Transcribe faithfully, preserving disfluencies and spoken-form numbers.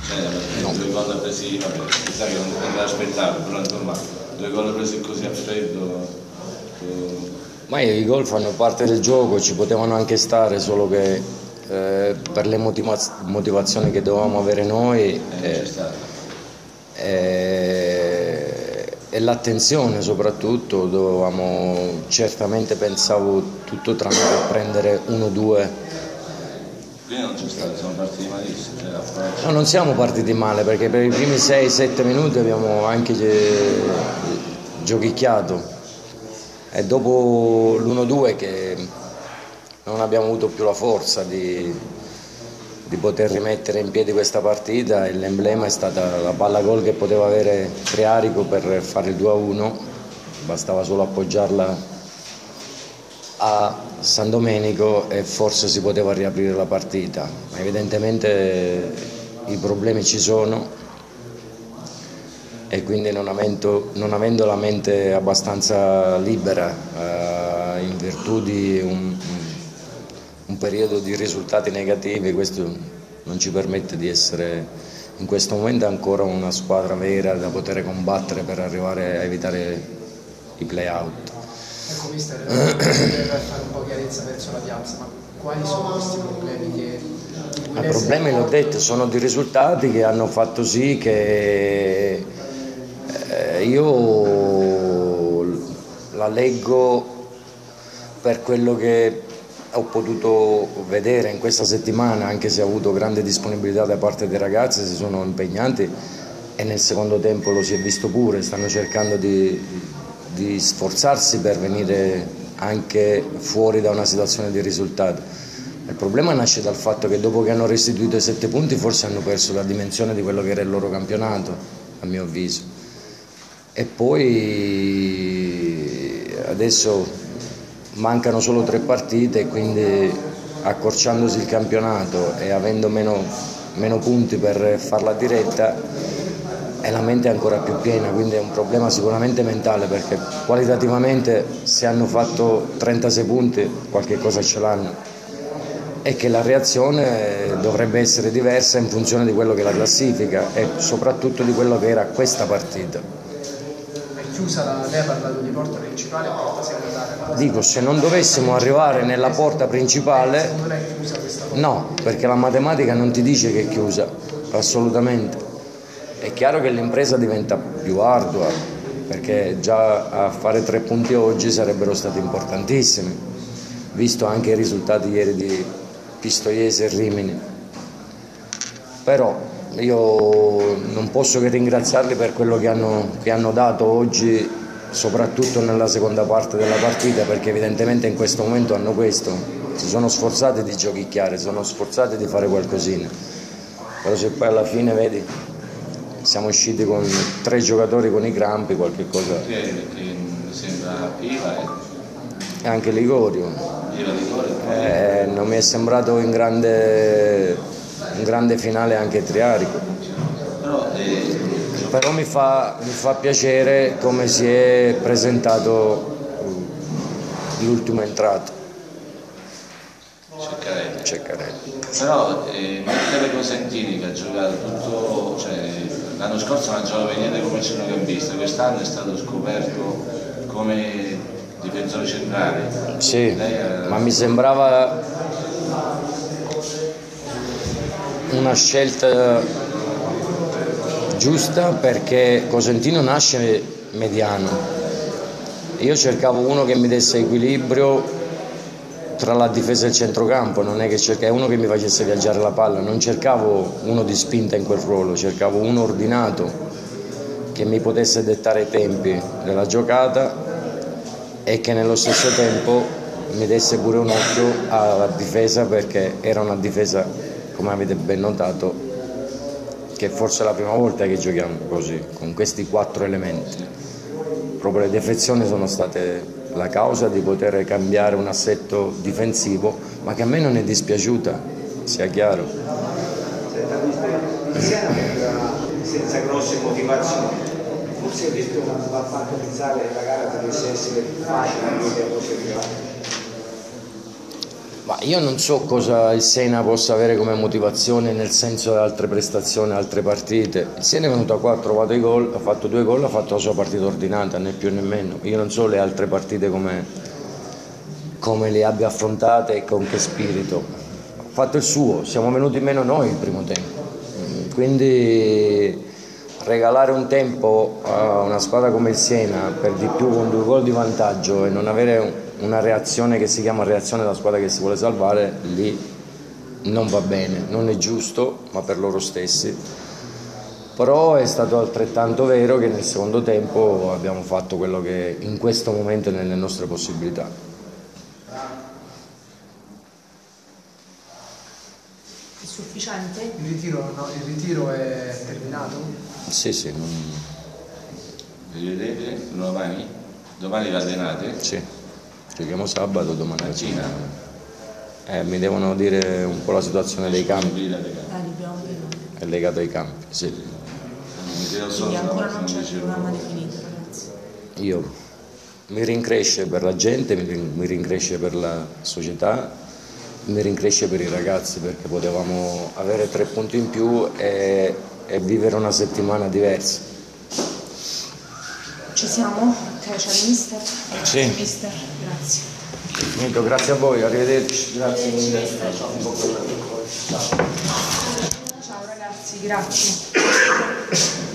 Cioè, no. Due gol presi, vabbè, si sa che non te l'aspettavi, però insomma, due gol presi così a freddo. Tu... Ma i gol fanno parte del gioco, ci potevano anche stare, solo che eh, per le motivaz motivazioni che dovevamo avere noi eh, eh, e l'attenzione soprattutto, dovevamo, certamente pensavo tutto tranne per prendere uno due. Quindi non c'è stato, siamo partiti malissimo. Cioè, no, non siamo partiti male, perché per i primi sei sette minuti abbiamo anche giochicchiato. E dopo l'uno due che non abbiamo avuto più la forza di, di poter rimettere in piedi questa partita, e l'emblema è stata la palla gol che poteva avere Triarico per fare il due a uno, bastava solo appoggiarla a San Domenico e forse si poteva riaprire la partita, ma evidentemente i problemi ci sono. E quindi non avendo, non avendo la mente abbastanza libera eh, in virtù di un, un periodo di risultati negativi, questo non ci permette di essere in questo momento ancora una squadra vera da poter combattere per arrivare a evitare i play-out. Ecco, mister, per fare un po' chiarezza verso la piazza, ma quali sono questi problemi che... I problemi, l'ho detto, sono di risultati che hanno fatto sì che io la leggo per quello che ho potuto vedere in questa settimana, anche se ho avuto grande disponibilità da parte dei ragazzi, si sono impegnati e nel secondo tempo lo si è visto pure, stanno cercando di, di sforzarsi per venire anche fuori da una situazione di risultato. Il problema nasce dal fatto che dopo che hanno restituito i sette punti forse hanno perso la dimensione di quello che era il loro campionato, a mio avviso. E poi adesso mancano solo tre partite e quindi accorciandosi il campionato e avendo meno, meno punti per farla diretta, e la mente è ancora più piena, quindi è un problema sicuramente mentale, perché qualitativamente se hanno fatto trentasei punti qualche cosa ce l'hanno, e che la reazione dovrebbe essere diversa in funzione di quello che è la classifica e soprattutto di quello che era questa partita. Chiusa la, lei ha parlato di porta principale e porta secondaria. Dico, se non dovessimo arrivare nella porta principale, non è chiusa questa porta? No, perché la matematica non ti dice che è chiusa, assolutamente. È chiaro che l'impresa diventa più ardua, perché già a fare tre punti oggi sarebbero stati importantissimi, visto anche i risultati ieri di Pistoiese e Rimini. Però io non posso che ringraziarli per quello che hanno, che hanno dato oggi, soprattutto nella seconda parte della partita, perché evidentemente in questo momento hanno questo, si sono sforzati di giochicchiare, si sono sforzati di fare qualcosina, però se poi alla fine vedi siamo usciti con tre giocatori con i crampi, qualche cosa. Mi sembra Piva e anche Ligorio. Piva Ligorio. Eh, non mi è sembrato in grande un grande finale anche Triarico, però, eh, però mi, fa, mi fa piacere come si è presentato l'ultimo entrato, Ceccarelli. Ceccarelli. Però eh, Michele Cosentini, che ha giocato tutto, cioè, l'anno scorso non ha giocato per niente come centrocampista, quest'anno è stato scoperto come difensore centrale. Sì, Lei, ma mi sembrava una scelta giusta, perché Cosentino nasce mediano, io cercavo uno che mi desse equilibrio tra la difesa e il centrocampo, non è che cercavo uno che mi facesse viaggiare la palla, non cercavo uno di spinta in quel ruolo, cercavo uno ordinato che mi potesse dettare i tempi della giocata e che nello stesso tempo mi desse pure un occhio alla difesa, perché era una difesa, come avete ben notato, che forse è la prima volta che giochiamo così, con questi quattro elementi. Proprio le defezioni sono state la causa di poter cambiare un assetto difensivo, ma che a me non è dispiaciuta, sia chiaro. Senza grosse motivazioni, forse questo va fatto pensare che la gara potesse essere più facile anche per cose private. Ma io non so cosa il Siena possa avere come motivazione nel senso di altre prestazioni, altre partite. Il Siena è venuto qua, ha trovato i gol, ha fatto due gol, ha fatto la sua partita ordinata, né più né meno. Io non so le altre partite come, come le abbia affrontate e con che spirito. Ha fatto il suo, siamo venuti meno noi il primo tempo. Quindi regalare un tempo a una squadra come il Siena per di più con due gol di vantaggio e non avere una reazione che si chiama reazione della squadra che si vuole salvare, lì non va bene, non è giusto, ma per loro stessi. Però è stato altrettanto vero che nel secondo tempo abbiamo fatto quello che in questo momento è nelle nostre possibilità. È sufficiente? Il ritiro, no, il ritiro è terminato? Sì, sì. Non... Rivedete domani? Domani vi allenate? Sì, giochiamo sabato, domani. A Cina? Eh, mi devono dire un po' la situazione dei campi. Ah, dobbiamo vedere. È legato ai campi, sì. Quindi ancora non c'è il programma definito, ragazzi. Io mi rincresce per la gente, mi, rin- mi rincresce per la società, mi rincresce per i ragazzi, perché potevamo avere tre punti in più e, e vivere una settimana diversa. Ci siamo? Ok, c'è il mister? Sì. Mister, grazie. Niente, grazie a voi, arrivederci. Grazie mille. Ciao ragazzi, grazie.